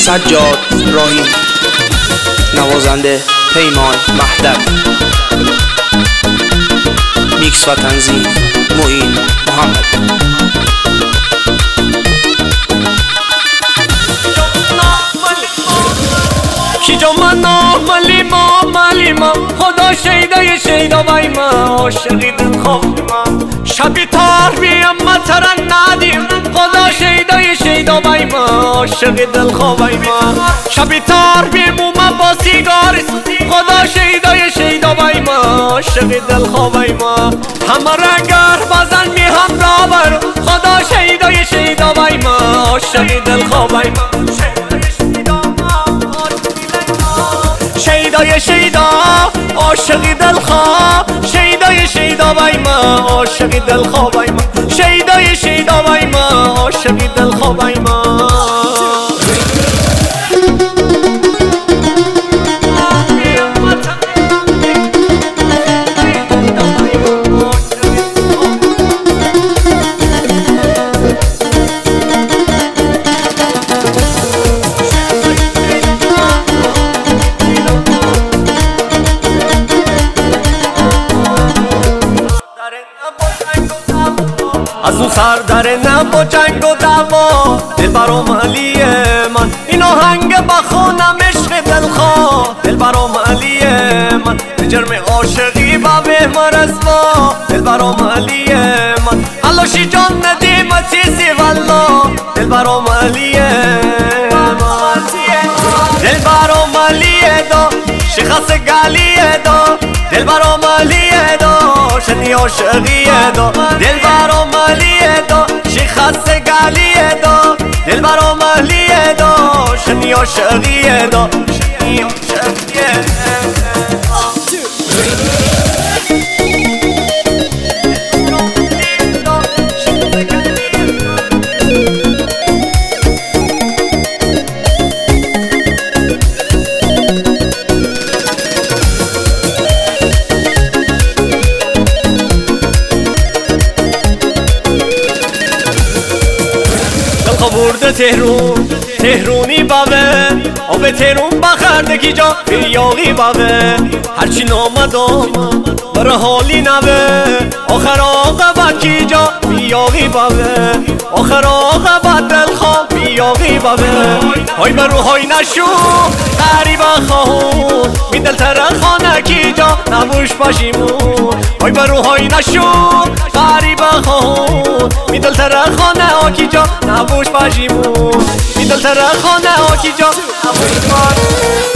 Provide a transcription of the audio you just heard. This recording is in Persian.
سجاد راهی، نوازنده پیمان مهدب، میکس و تنظیم معین محمد. کی جو منا ملی ما خدا شیدای شیدا بای ما عاشقی دل خواب ما شبی تار بیم ما ترن ندیم خدا شیدای شیدا بای ما عاشقی دل خواب بای ما شبی تار بیم و ما با سیگار خدا شیدای شیدا بای ما عاشقی دل خواب بای ما همه رنگر بازن می هم رابر خدا شیدای شیدا بای ما عاشقی دل خواب بای ما شیدای شیدا عاشقی دلخواه شیدای شیدا بای ما عاشقی دلخواه بای ما شیدای شیدا بای ما عاشقی دلخواه بای ما از اون سر داره نه با جنگ و دعوا دل برام علیه من این آهنگ بخونم عشق دلخواه دل برام علیه من به جرم عاشقی با بهمار اسما دل برام علیه من علاشی جان ندیم چیزی والله دل برام علیه من دل برام علیه دا شخص گلیه دا دل برام علیه دا شنی عاشقیه دا دل برام علیه دا شخص گلیه دا دل برام علیه دا شنی عاشقیه دا شنی عاشقیه برده تهرونی باوه آب تهرون بخردگی جا بیاقی باوه هرچی نامدام برا حالی نوه آخر آقابت کی جا بیاقی باوه آخر آقابت دلخواه بیاقی باوه های برو های نشو غریبا خواهون می دل ترخانه کی جا نبوش باشیمون های برو های نشو غریبا خواهون می دل ترخانه آکی جا نبوش باشیمون می دل ترخانه آکی جا نبوش باشیمون